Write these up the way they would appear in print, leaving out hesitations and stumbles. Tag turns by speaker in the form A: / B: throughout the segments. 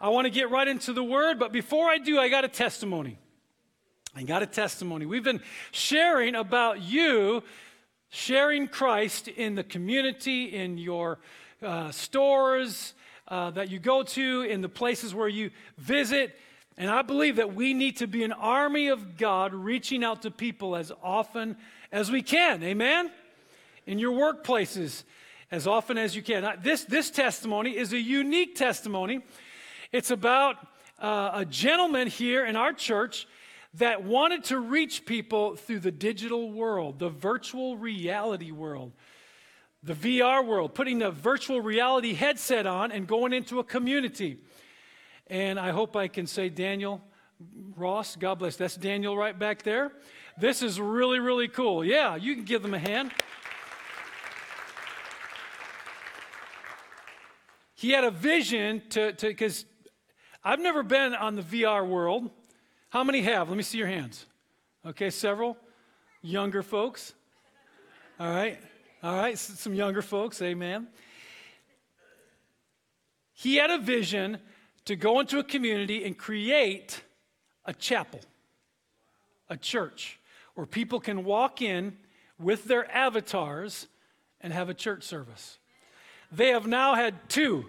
A: I want to get right into the Word, but before I do, I got a testimony. We've been sharing about you sharing Christ in the community, in your stores that you go to, in the places where you visit. And I believe that we need to be an army of God reaching out to people as often as we can. Amen? In your workplaces, as often as you can. This testimony is a unique testimony. It's about a gentleman here in our church that wanted to reach people through the digital world, the virtual reality world, the VR world, putting a virtual reality headset on and going into a community. And I hope I can say Daniel Ross, God bless. That's Daniel right back there. This is really, really cool. Yeah, you can give them a hand. He had a vision because I've never been on the VR world. How many have? Let me see your hands. Okay, several. Younger folks. All right, some younger folks, amen. He had a vision to go into a community and create a chapel, a church, where people can walk in with their avatars and have a church service. They have now had two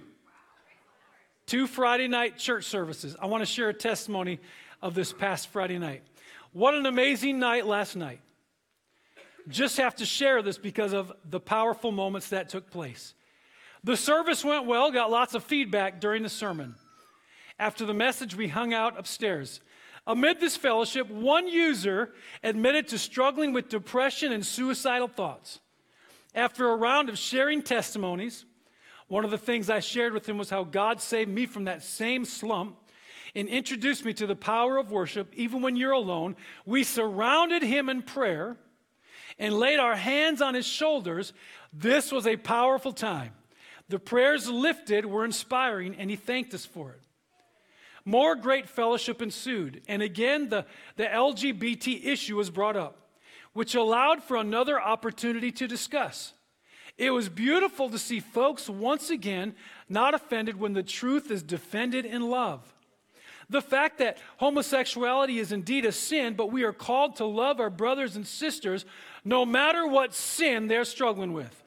A: Friday night church services. I want to share a testimony of this past Friday night. What an amazing night last night. Just have to share this because of the powerful moments that took place. The service went well, got lots of feedback during the sermon. After the message, we hung out upstairs. Amid this fellowship, one user admitted to struggling with depression and suicidal thoughts. After a round of sharing testimonies, one of the things I shared with him was how God saved me from that same slump and introduced me to the power of worship, even when you're alone. We surrounded him in prayer and laid our hands on his shoulders. This was a powerful time. The prayers lifted were inspiring, and he thanked us for it. More great fellowship ensued, and again the LGBT issue was brought up, which allowed for another opportunity to discuss. It was beautiful to see folks once again not offended when the truth is defended in love. The fact that homosexuality is indeed a sin, but we are called to love our brothers and sisters no matter what sin they're struggling with.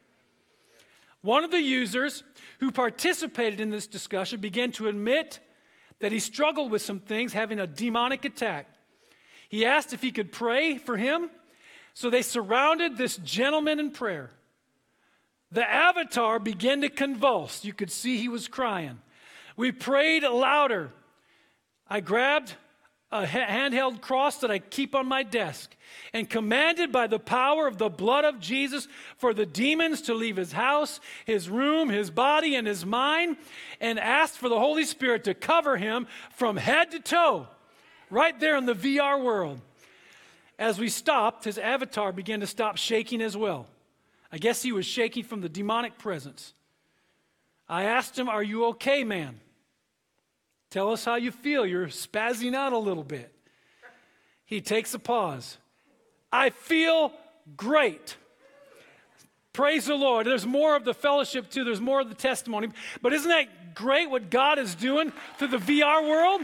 A: One of the users who participated in this discussion began to admit that he struggled with some things, having a demonic attack. He asked if he could pray for him, so they surrounded this gentleman in prayer. The avatar began to convulse. You could see he was crying. We prayed louder. I grabbed a handheld cross that I keep on my desk and commanded by the power of the blood of Jesus for the demons to leave his house, his room, his body, and his mind, and asked for the Holy Spirit to cover him from head to toe, right there in the VR world. As we stopped, his avatar began to stop shaking as well. I guess he was shaking from the demonic presence. I asked him, "Are you okay, man? Tell us how you feel. You're spazzing out a little bit." He takes a pause. "I feel great." Praise the Lord. There's more of the fellowship too. There's more of the testimony. But isn't that great what God is doing through the VR world?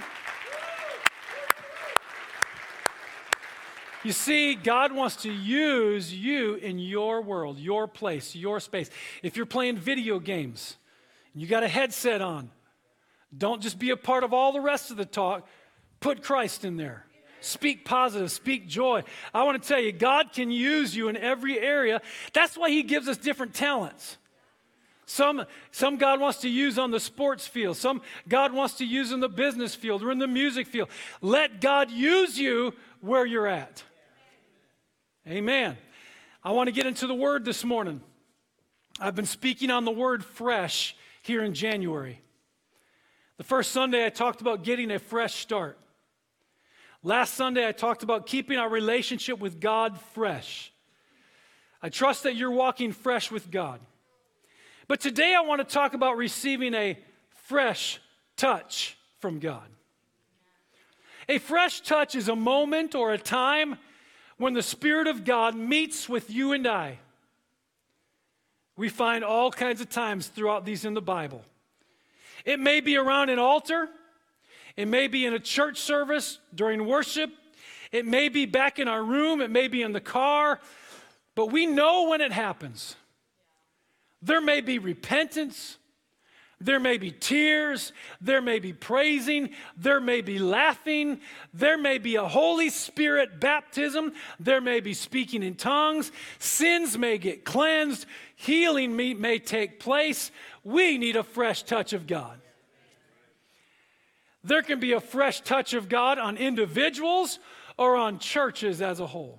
A: You see, God wants to use you in your world, your place, your space. If you're playing video games and you got a headset on, don't just be a part of all the rest of the talk. Put Christ in there. Speak positive, speak joy. I want to tell you, God can use you in every area. That's why he gives us different talents. Some God wants to use on the sports field. Some God wants to use in the business field or in the music field. Let God use you where you're at. Amen. I want to get into the word this morning. I've been speaking on the word fresh here in January. The first Sunday I talked about getting a fresh start. Last Sunday I talked about keeping our relationship with God fresh. I trust that you're walking fresh with God. But today I want to talk about receiving a fresh touch from God. A fresh touch is a moment or a time when the Spirit of God meets with you and I. We find all kinds of times throughout these in the Bible. It may be around an altar. It may be in a church service during worship. It may be back in our room. It may be in the car. But we know when it happens. There may be repentance. There may be tears. There may be praising. There may be laughing. There may be a Holy Spirit baptism. There may be speaking in tongues. Sins may get cleansed. Healing may take place. We need a fresh touch of God. There can be a fresh touch of God on individuals or on churches as a whole.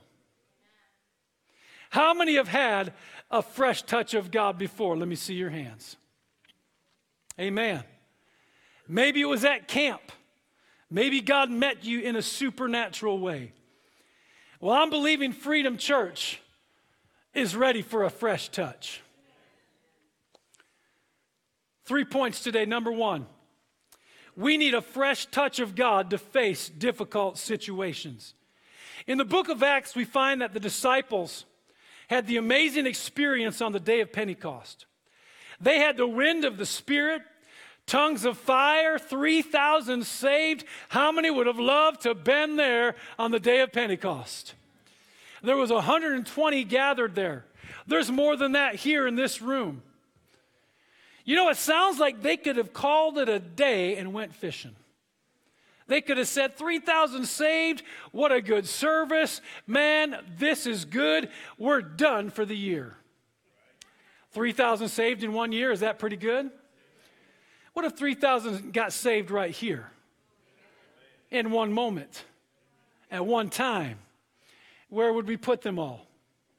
A: How many have had a fresh touch of God before? Let me see your hands. Amen. Maybe it was at camp. Maybe God met you in a supernatural way. Well, I'm believing Freedom Church is ready for a fresh touch. 3 points today. Number one, we need a fresh touch of God to face difficult situations. In the book of Acts, we find that the disciples had the amazing experience on the day of Pentecost. They had the wind of the Spirit, tongues of fire, 3,000 saved. How many would have loved to have been there on the day of Pentecost? There was 120 gathered there. There's more than that here in this room. You know, it sounds like they could have called it a day and went fishing. They could have said, 3,000 saved, what a good service. Man, this is good. We're done for the year. 3,000 saved in 1 year, is that pretty good? What if 3,000 got saved right here? In one moment, at one time? Where would we put them all?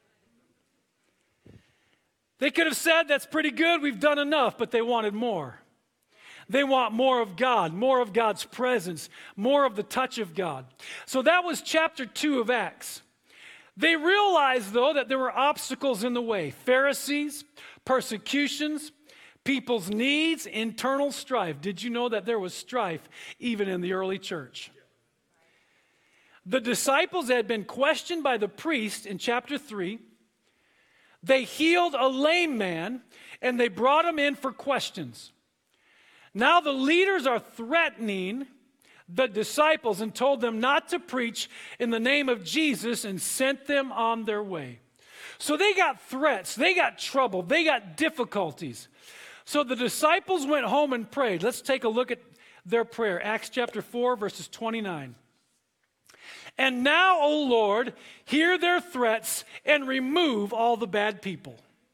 A: They could have said, that's pretty good, we've done enough, but they wanted more. They want more of God, more of God's presence, more of the touch of God. So that was chapter 2 of Acts. They realized, though, that there were obstacles in the way. Pharisees, persecutions, people's needs, internal strife. Did you know that there was strife even in the early church? The disciples had been questioned by the priest in chapter 3. They healed a lame man, and they brought him in for questions. Now the leaders are threatening the disciples and told them not to preach in the name of Jesus and sent them on their way. So they got threats, they got trouble, they got difficulties. So the disciples went home and prayed. Let's take a look at their prayer. Acts chapter 4, verses 29. And now, O Lord, hear their threats and remove all the bad people.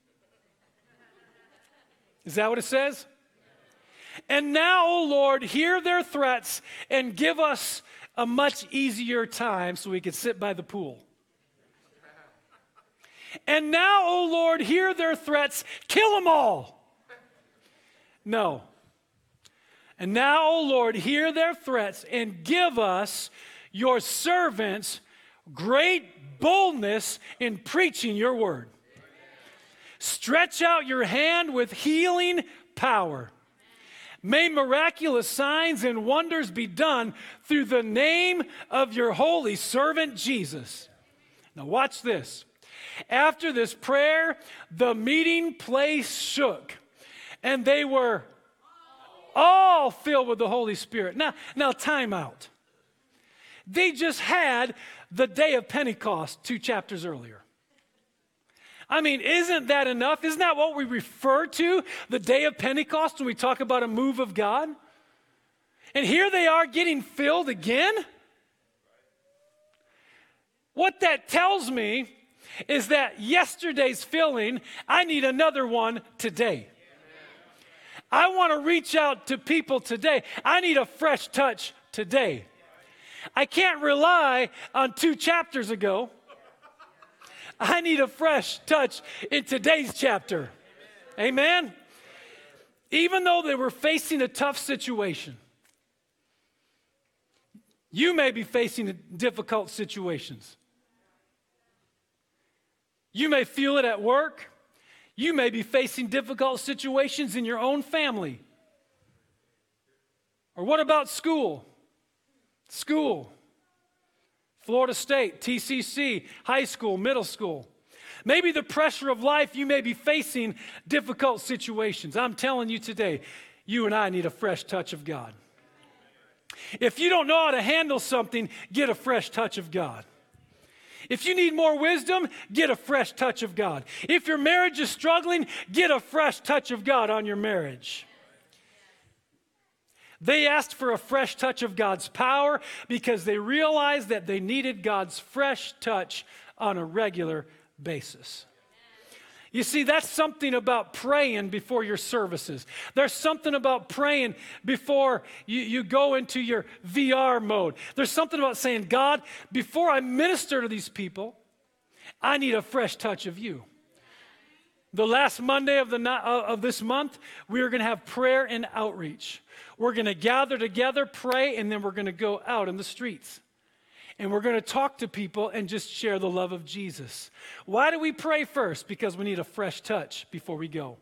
A: Is that what it says? And now, O Lord, hear their threats and give us a much easier time so we could sit by the pool. And now, O Lord, hear their threats, kill them all. No. And now, O Lord, hear their threats and give us, your servants, great boldness in preaching your word. Stretch out your hand with healing power. May miraculous signs and wonders be done through the name of your holy servant Jesus. Now watch this. After this prayer, the meeting place shook, and they were all filled with the Holy Spirit. Now time out. They just had the day of Pentecost 2 chapters earlier. I mean, isn't that enough? Isn't that what we refer to, the day of Pentecost, when we talk about a move of God? And here they are getting filled again? What that tells me is that yesterday's filling, I need another one today. I want to reach out to people today. I need a fresh touch today. I can't rely on 2 chapters ago. I need a fresh touch in today's chapter. Amen? Even though they were facing a tough situation, you may be facing difficult situations. You may feel it at work. You may be facing difficult situations in your own family. Or what about school? School, Florida State, TCC, high school, middle school. Maybe the pressure of life, you may be facing difficult situations. I'm telling you today, You and I need a fresh touch of God. If you don't know how to handle something, get a fresh touch of God. If you need more wisdom, get a fresh touch of God. If your marriage is struggling, get a fresh touch of God on your marriage. They asked for a fresh touch of God's power because they realized that they needed God's fresh touch on a regular basis. You see, that's something about praying before your services. There's something about praying before you go into your VR mode. There's something about saying, God, before I minister to these people, I need a fresh touch of you. The last Monday of this month, we are going to have prayer and outreach. We're going to gather together, pray, and then we're going to go out in the streets. And we're going to talk to people and just share the love of Jesus. Why do we pray first? Because we need a fresh touch before we go.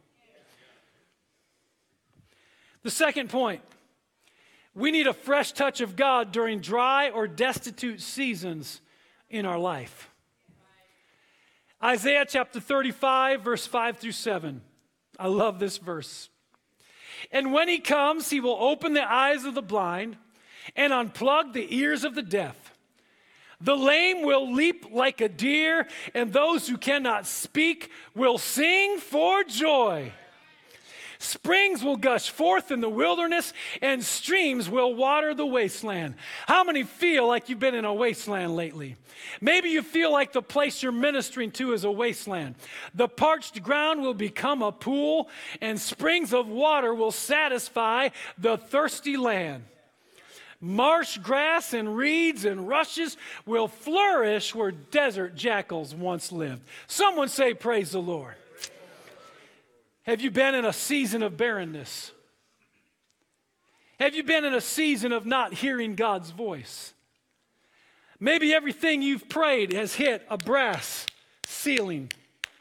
A: The second point, we need a fresh touch of God during dry or destitute seasons in our life. Isaiah chapter 35, verse 5 through 7. I love this verse. And when he comes, he will open the eyes of the blind and unplug the ears of the deaf. The lame will leap like a deer, and those who cannot speak will sing for joy. Springs will gush forth in the wilderness, and streams will water the wasteland. How many feel like you've been in a wasteland lately? Maybe you feel like the place you're ministering to is a wasteland. The parched ground will become a pool, and springs of water will satisfy the thirsty land. Marsh grass and reeds and rushes will flourish where desert jackals once lived. Someone say, praise the Lord. Have you been in a season of barrenness? Have you been in a season of not hearing God's voice? Maybe everything you've prayed has hit a brass ceiling.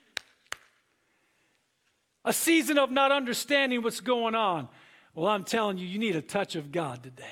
A: A season of not understanding what's going on. Well, I'm telling you, you need a touch of God today.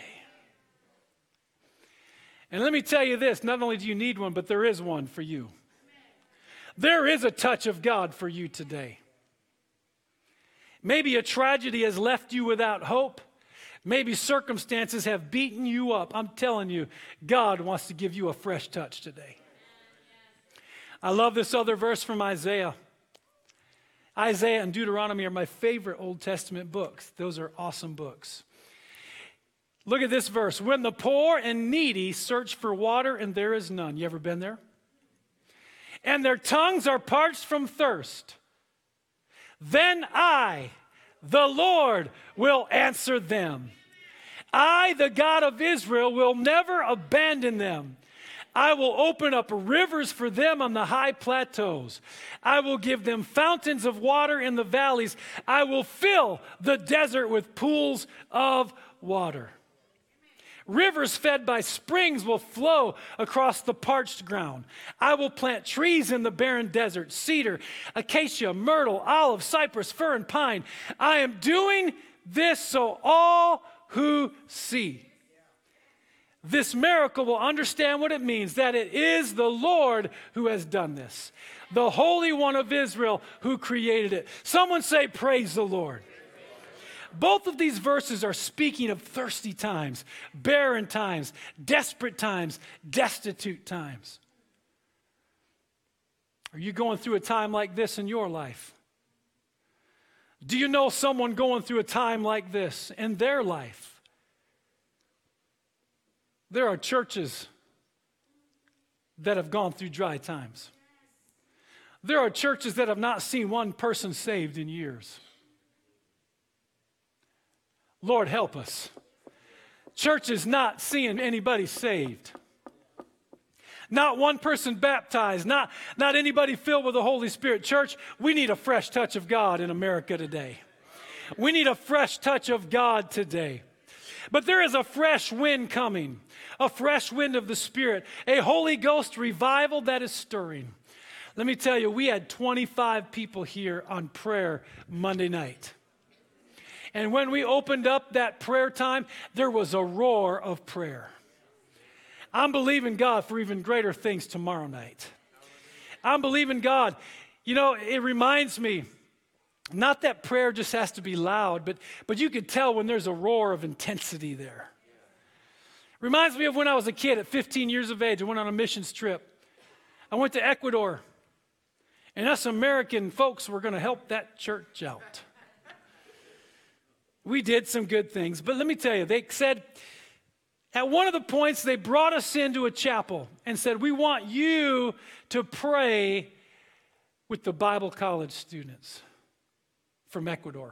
A: And let me tell you this, not only do you need one, but there is one for you. There is a touch of God for you today. Maybe a tragedy has left you without hope. Maybe circumstances have beaten you up. I'm telling you, God wants to give you a fresh touch today. I love this other verse from Isaiah. Isaiah and Deuteronomy are my favorite Old Testament books. Those are awesome books. Look at this verse. When the poor and needy search for water and there is none. You ever been there? And their tongues are parched from thirst. Then I, the Lord, will answer them. I, the God of Israel, will never abandon them. I will open up rivers for them on the high plateaus. I will give them fountains of water in the valleys. I will fill the desert with pools of water. Rivers fed by springs will flow across the parched ground. I will plant trees in the barren desert, cedar, acacia, myrtle, olive, cypress, fir, and pine. I am doing this so all who see this miracle will understand what it means, that it is the Lord who has done this, the Holy One of Israel who created it. Someone say, praise the Lord. Both of these verses are speaking of thirsty times, barren times, desperate times, destitute times. Are you going through a time like this in your life? Do you know someone going through a time like this in their life? There are churches that have gone through dry times. There are churches that have not seen one person saved in years. Lord, help us. Church is not seeing anybody saved. Not one person baptized. Not anybody filled with the Holy Spirit. Church, we need a fresh touch of God in America today. We need a fresh touch of God today. But there is a fresh wind coming. A fresh wind of the Spirit. A Holy Ghost revival that is stirring. Let me tell you, we had 25 people here on prayer Monday night. And when we opened up that prayer time, there was a roar of prayer. I'm believing God for even greater things tomorrow night. I'm believing God. You know, it reminds me Not that prayer just has to be loud, but you could tell when there's a roar of intensity there. Reminds me of when I was a kid at 15 years of age. I went on a missions trip. I went to Ecuador, and us American folks were going to help that church out. We did some good things, but let me tell you, they said, at one of the points, they brought us into a chapel and said, we want you to pray with the Bible college students from Ecuador.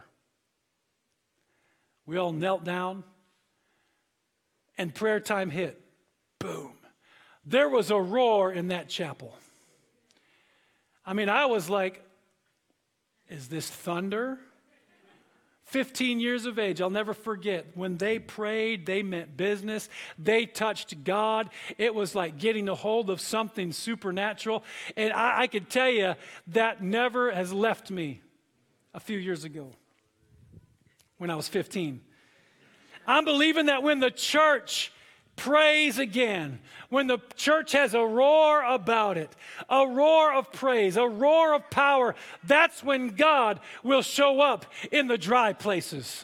A: We all knelt down, and prayer time hit. Boom. There was a roar in that chapel. I mean, I was like, is this thunder? 15 years of age, I'll never forget. When they prayed, they meant business. They touched God. It was like getting a hold of something supernatural. And I could tell you that never has left me a few years ago when I was 15. I'm believing that when the church praise again, when the church has a roar about it, a roar of praise, a roar of power, that's when God will show up in the dry places.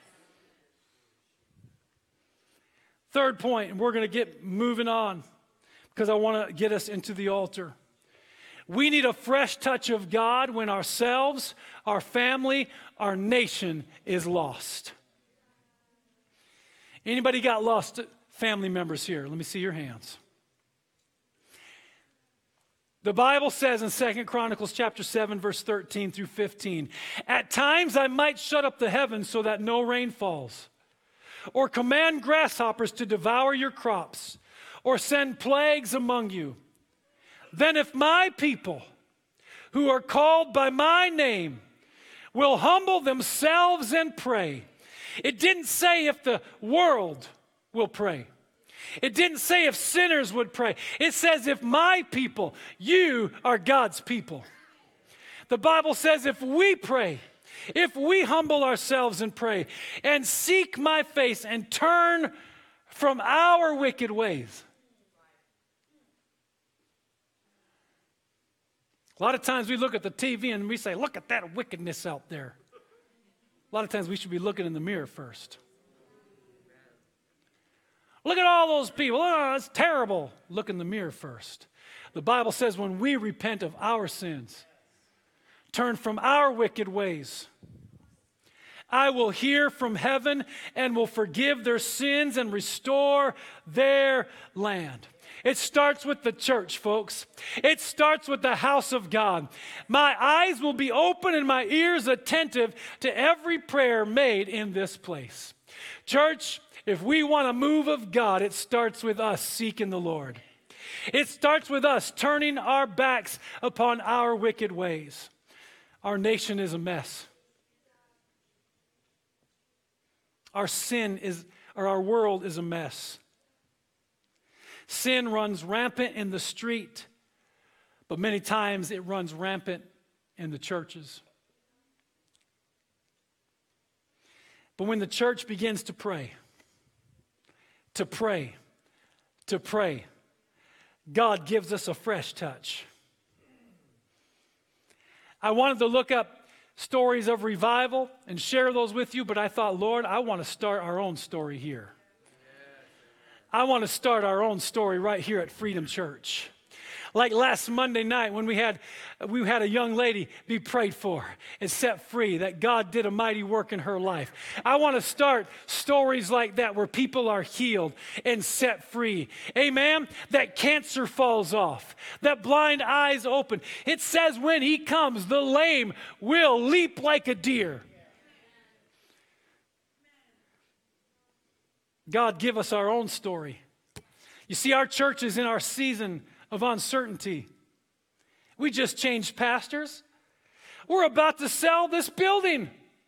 A: Third point, and we're going to get moving on because I want to get us into the altar. We need a fresh touch of God when ourselves, our family, our nation is lost. Anybody got lost family members here? Let me see your hands. The Bible says in 2 Chronicles chapter 7, verse 13 through 15, at times I might shut up the heavens so that no rain falls, or command grasshoppers to devour your crops, or send plagues among you. Then if my people, who are called by my name, will humble themselves and pray. It didn't say if the world will pray. It didn't say if sinners would pray. It says if my people, you are God's people. The Bible says if we pray, if we humble ourselves and pray and seek my face and turn from our wicked ways. A lot of times we look at the TV and we say, look at that wickedness out there. A lot of times we should be looking in the mirror first. Look at all those people. Oh, that's terrible. Look in the mirror first. The Bible says when we repent of our sins, turn from our wicked ways, I will hear from heaven and will forgive their sins and restore their land. It starts with the church, folks. It starts with the house of God. My eyes will be open and my ears attentive to every prayer made in this place. Church, if we want a move of God, it starts with us seeking the Lord. It starts with us turning our backs upon our wicked ways. Our nation is a mess. Our world is a mess. Sin runs rampant in the street, but many times it runs rampant in the churches. But when the church begins to pray, God gives us a fresh touch. I wanted to look up stories of revival and share those with you, but I thought, Lord, I want to start our own story here. I want to start our own story right here at Freedom Church. Like last Monday night when we had a young lady be prayed for and set free, that God did a mighty work in her life. I want to start stories like that where people are healed and set free. Amen? That cancer falls off, that blind eyes open. It says when he comes, the lame will leap like a deer. God, give us our own story. You see, our church is in our season of uncertainty. We just changed pastors. We're about to sell this building.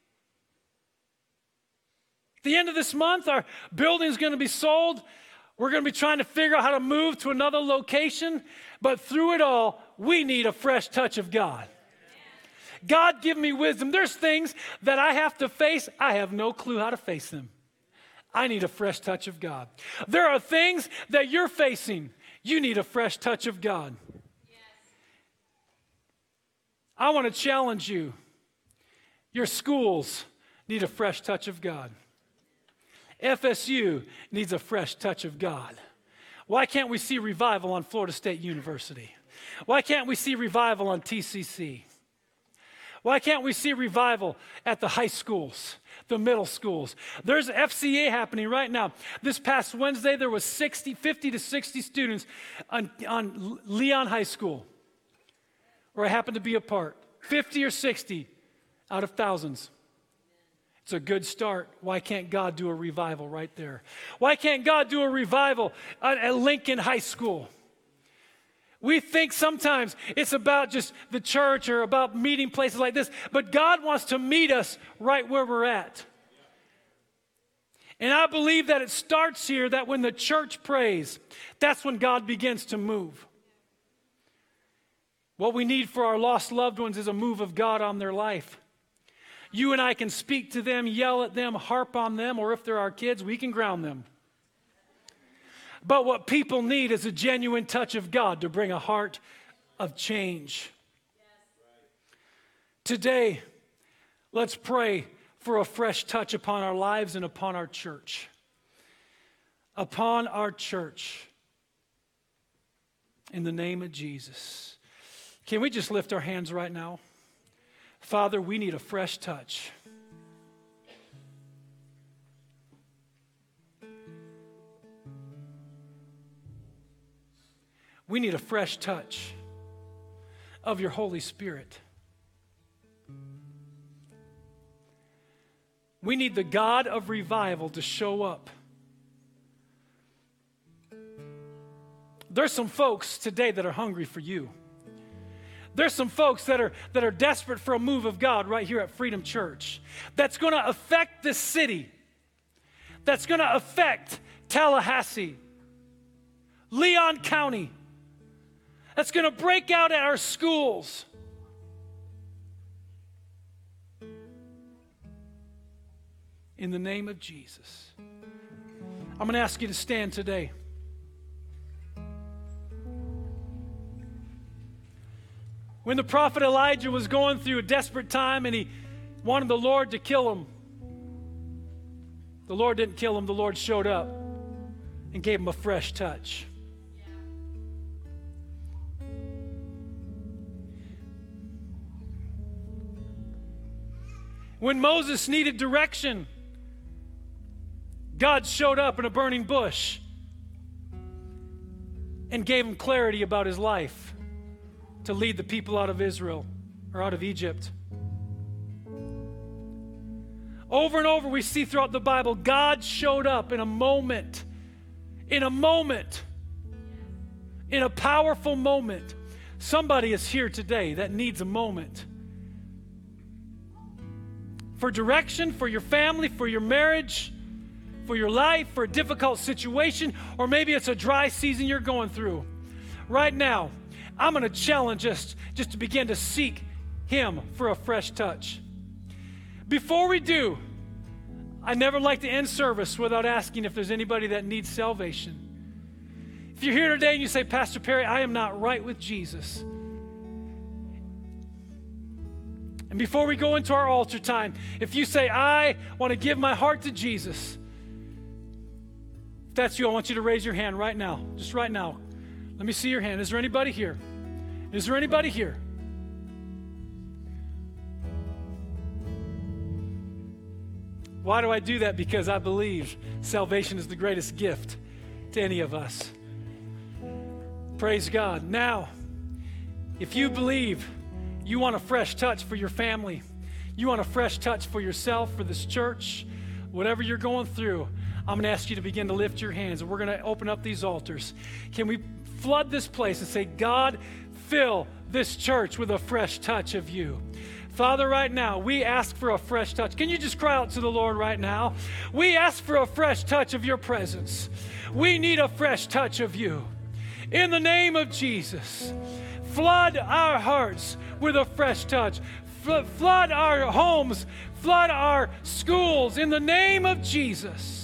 A: At the end of this month, our building is going to be sold. We're going to be trying to figure out how to move to another location. But through it all, we need a fresh touch of God. God, give me wisdom. There's things that I have to face. I have no clue how to face them. I need a fresh touch of God. There are things that you're facing. You need a fresh touch of God. Yes. I want to challenge you. Your schools need a fresh touch of God. FSU needs a fresh touch of God. Why can't we see revival on Florida State University? Why can't we see revival on TCC? Why can't we see revival at the high schools, the middle schools? There's FCA happening right now. This past Wednesday, there was 50 to 60 students on Leon High School, where I happened to be a part. 50 or 60 out of thousands. It's a good start. Why can't God do a revival right there? Why can't God do a revival at Lincoln High School? We think sometimes it's about just the church or about meeting places like this, but God wants to meet us right where we're at. And I believe that it starts here, that when the church prays, that's when God begins to move. What we need for our lost loved ones is a move of God on their life. You and I can speak to them, yell at them, harp on them, or if they're our kids, we can ground them. But what people need is a genuine touch of God to bring a heart of change. Today, let's pray for a fresh touch upon our lives and upon our church. Upon our church. In the name of Jesus. Can we just lift our hands right now? Father, we need a fresh touch. We need a fresh touch of your Holy Spirit. We need the God of revival to show up. There's some folks today that are hungry for you. There's some folks that are desperate for a move of God right here at Freedom Church that's going to affect this city, that's going to affect Tallahassee, Leon County, that's going to break out at our schools. In the name of Jesus. I'm going to ask you to stand today. When the prophet Elijah was going through a desperate time and he wanted the Lord to kill him, the Lord didn't kill him, the Lord showed up and gave him a fresh touch. When Moses needed direction, God showed up in a burning bush and gave him clarity about his life to lead the people out of Israel or out of Egypt. Over and over we see throughout the Bible, God showed up in a moment, in a powerful moment. Somebody is here today that needs a moment for direction, for your family, for your marriage, for your life, for a difficult situation, or maybe it's a dry season you're going through. Right now, I'm going to challenge us just to begin to seek Him for a fresh touch. Before we do, I never like to end service without asking if there's anybody that needs salvation. If you're here today and you say, Pastor Perry, I am not right with Jesus. And before we go into our altar time, if you say, I want to give my heart to Jesus, if that's you, I want you to raise your hand right now, just right now. Let me see your hand. Is there anybody here? Is there anybody here? Why do I do that? Because I believe salvation is the greatest gift to any of us. Praise God. Now, if you believe you want a fresh touch for your family, you want a fresh touch for yourself, for this church, whatever you're going through, I'm going to ask you to begin to lift your hands, and we're going to open up these altars. Can we flood this place and say, God, fill this church with a fresh touch of you? Father, right now, we ask for a fresh touch. Can you just cry out to the Lord right now? We ask for a fresh touch of your presence. We need a fresh touch of you. In the name of Jesus, flood our hearts with a fresh touch. Flood our homes. Flood our schools. In the name of Jesus.